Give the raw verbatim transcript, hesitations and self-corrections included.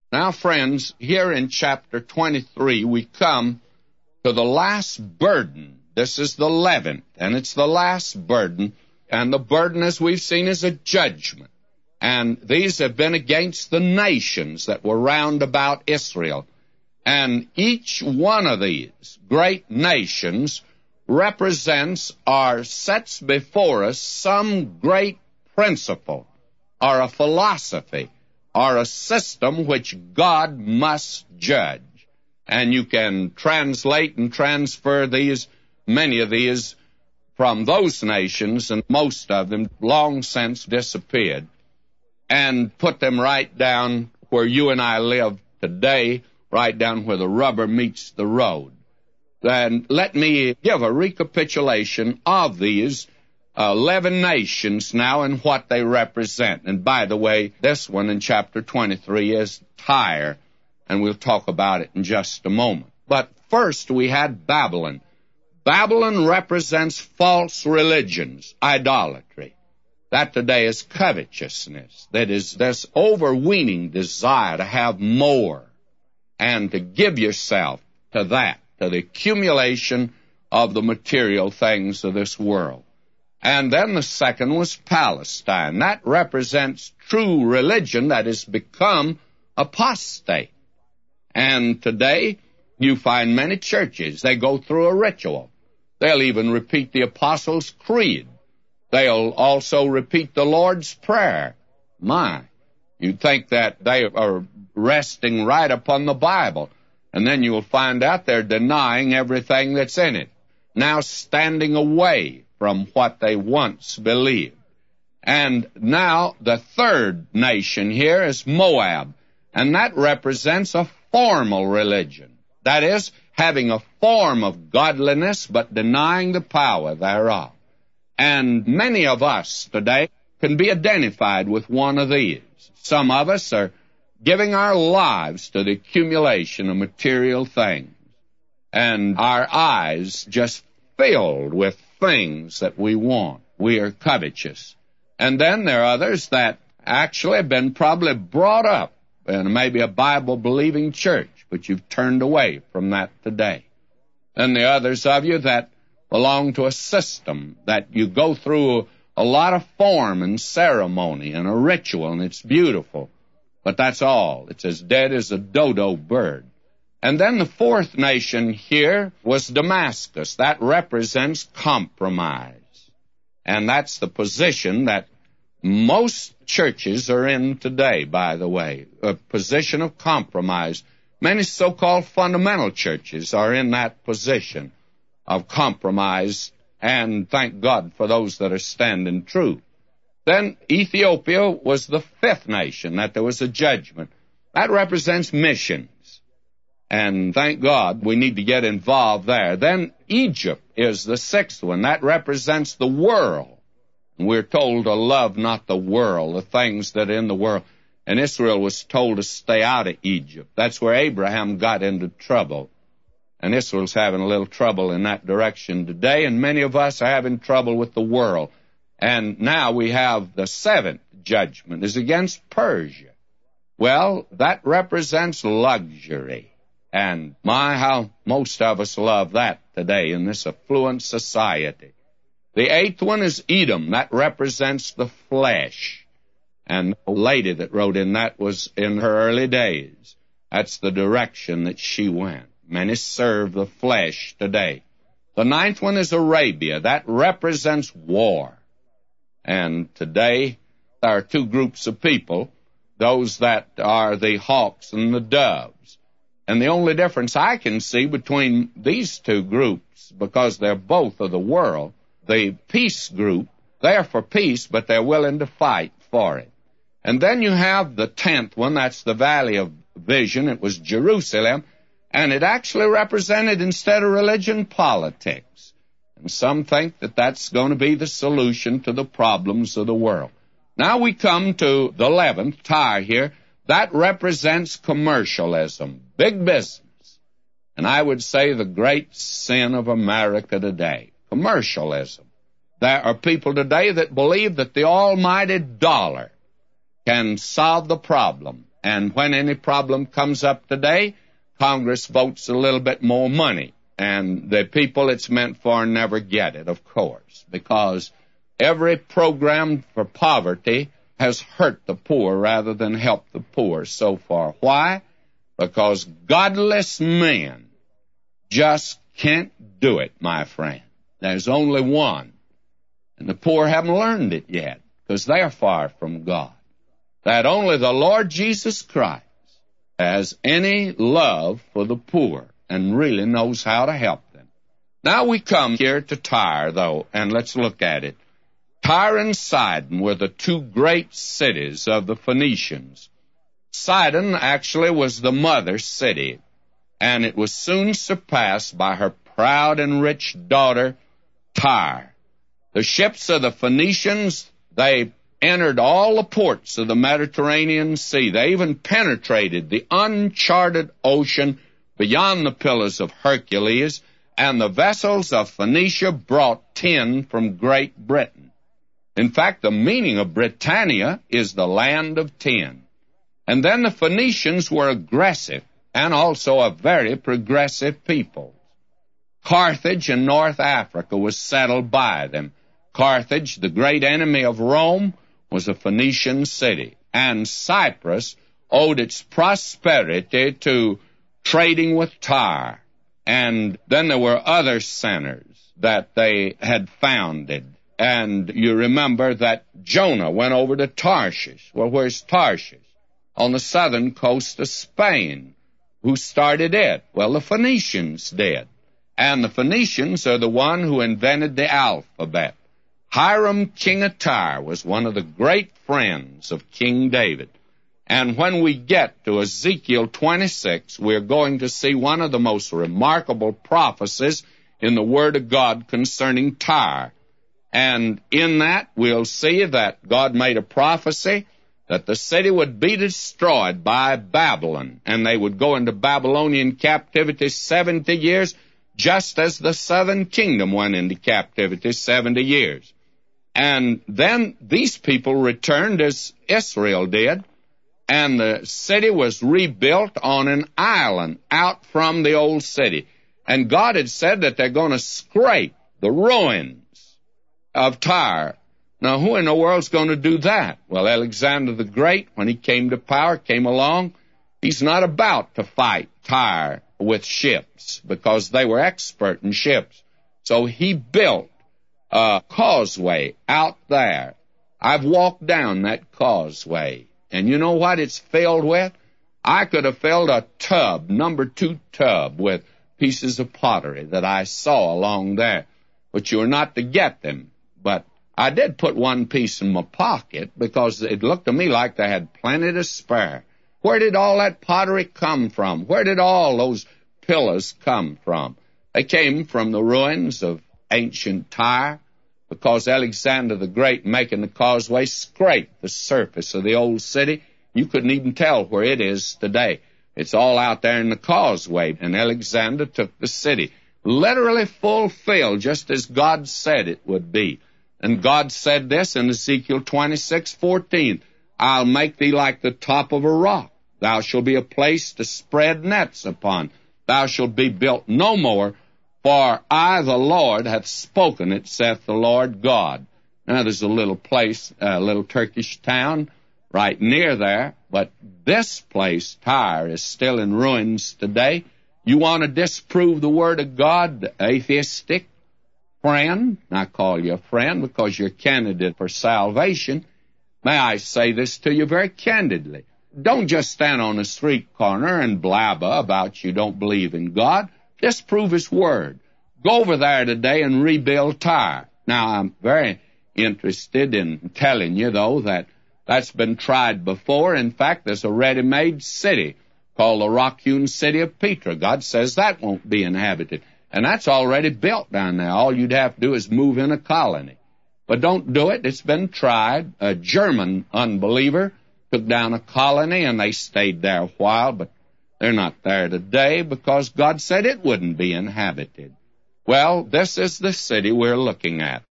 Now, friends, here in chapter twenty-three, we come to the last burden. This is the eleventh, and it's the last burden. And the burden, as we've seen, is a judgment. And these have been against the nations that were round about Israel. And each one of these great nations represents or sets before us some great principle or a philosophy or a system which God must judge. And you can translate and transfer these, many of these, from those nations, and most of them long since disappeared, and put them right down where you and I live today, right down where the rubber meets the road. And let me give a recapitulation of these eleven nations now and what they represent. And by the way, this one in chapter twenty-three is Tyre, and we'll talk about it in just a moment. But first we had Babylon. Babylon represents false religions, idolatry. That today is covetousness. That is this overweening desire to have more and to give yourself to that, to the accumulation of the material things of this world. And then the second was Palestine. That represents true religion that has become apostate. And today you find many churches, they go through a ritual. They'll even repeat the Apostles' Creed. They'll also repeat the Lord's Prayer. My, you'd think that they are resting right upon the Bible. And then you'll find out they're denying everything that's in it, now standing away from what they once believed. And now the third nation here is Moab, and that represents a formal religion. That is, having a form of godliness but denying the power thereof. And many of us today can be identified with one of these. Some of us are giving our lives to the accumulation of material things, and our eyes just filled with things that we want. We are covetous. And then there are others that actually have been probably brought up in maybe a Bible-believing church, but you've turned away from that today. And the others of you that belong to a system that you go through a lot of form and ceremony and a ritual, and it's beautiful, but that's all. It's as dead as a dodo bird. And then the fourth nation here was Damascus. That represents compromise. And that's the position that most churches are in today, by the way, a position of compromise. Many so-called fundamental churches are in that position of compromise, and thank God for those that are standing true. Then Ethiopia was the fifth nation, that there was a judgment. That represents missions, and thank God we need to get involved there. Then Egypt is the sixth one. That represents the world. We're told to love not the world, the things that are in the world. And Israel was told to stay out of Egypt. That's where Abraham got into trouble. And Israel's having a little trouble in that direction today, and many of us are having trouble with the world. And now we have the seventh judgment is against Persia. Well, that represents luxury. And my, how most of us love that today in this affluent society. The eighth one is Edom. That represents the flesh. And the lady that wrote in that was in her early days. That's the direction that she went. Many serve the flesh today. The ninth one is Arabia. That represents war. And today there are two groups of people, those that are the hawks and the doves. And the only difference I can see between these two groups, because they're both of the world, the peace group, they're for peace, but they're willing to fight for it. And then you have the tenth one, that's the Valley of Vision. It was Jerusalem, and it actually represented, instead of religion, politics. And some think that that's going to be the solution to the problems of the world. Now we come to the eleventh, Tyre here. That represents commercialism, big business. And I would say the great sin of America today, commercialism. There are people today that believe that the almighty dollar can solve the problem. And when any problem comes up today, Congress votes a little bit more money. And the people it's meant for never get it, of course, because every program for poverty has hurt the poor rather than helped the poor so far. Why? Because godless men just can't do it, my friend. There's only one. And the poor haven't learned it yet, because they're far from God. That only the Lord Jesus Christ has any love for the poor and really knows how to help them. Now we come here to Tyre, though, and let's look at it. Tyre and Sidon were the two great cities of the Phoenicians. Sidon actually was the mother city, and it was soon surpassed by her proud and rich daughter, Tyre. The ships of the Phoenicians, they entered all the ports of the Mediterranean Sea. They even penetrated the uncharted ocean beyond the Pillars of Hercules, and the vessels of Phoenicia brought tin from Great Britain. In fact, the meaning of Britannia is the land of tin. And then the Phoenicians were aggressive and also a very progressive people. Carthage in North Africa was settled by them. Carthage, the great enemy of Rome, was a Phoenician city, and Cyprus owed its prosperity to trading with Tyre. And then there were other centers that they had founded. And you remember that Jonah went over to Tarshish. Well, where's Tarshish? On the southern coast of Spain. Who started it? Well, the Phoenicians did. And the Phoenicians are the one who invented the alphabet. Hiram, king of Tyre, was one of the great friends of King David. And when we get to Ezekiel twenty-six, we're going to see one of the most remarkable prophecies in the Word of God concerning Tyre. And in that, we'll see that God made a prophecy that the city would be destroyed by Babylon, and they would go into Babylonian captivity seventy years, just as the southern kingdom went into captivity seventy years. And then these people returned as Israel did, and the city was rebuilt on an island out from the old city. And God had said that they're going to scrape the ruins of Tyre. Now, who in the world's going to do that? Well, Alexander the Great, when he came to power, came along. He's not about to fight Tyre with ships, because they were expert in ships. So he built a causeway out there. I've walked down that causeway, and you know what it's filled with? I could have filled a tub, number two tub, with pieces of pottery that I saw along there. But you're not to get them. But I did put one piece in my pocket, because it looked to me like they had plenty to spare. Where did all that pottery come from? Where did all those pillars come from? They came from the ruins of ancient Tyre, because Alexander the Great, making the causeway, scraped the surface of the old city. You couldn't even tell where it is today. It's all out there in the causeway, and Alexander took the city. Literally fulfilled, just as God said it would be. And God said this in Ezekiel twenty-six fourteen, I'll make thee like the top of a rock. Thou shalt be a place to spread nets upon. Thou shalt be built no more, for I, the Lord, hath spoken it, saith the Lord God. Now, there's a little place, a little Turkish town right near there, but this place, Tyre, is still in ruins today. You want to disprove the Word of God, atheistic friend? I call you a friend because you're a candidate for salvation. May I say this to you very candidly. Don't just stand on a street corner and blabber about you don't believe in God. Disprove His Word. Go over there today and rebuild Tyre. Now, I'm very interested in telling you, though, that that's been tried before. In fact, there's a ready-made city called the rock-hewn city of Petra. God says that won't be inhabited. And that's already built down there. All you'd have to do is move in a colony. But don't do it. It's been tried. A German unbeliever took down a colony, and they stayed there a while, but they're not there today because God said it wouldn't be inhabited. Well, this is the city we're looking at.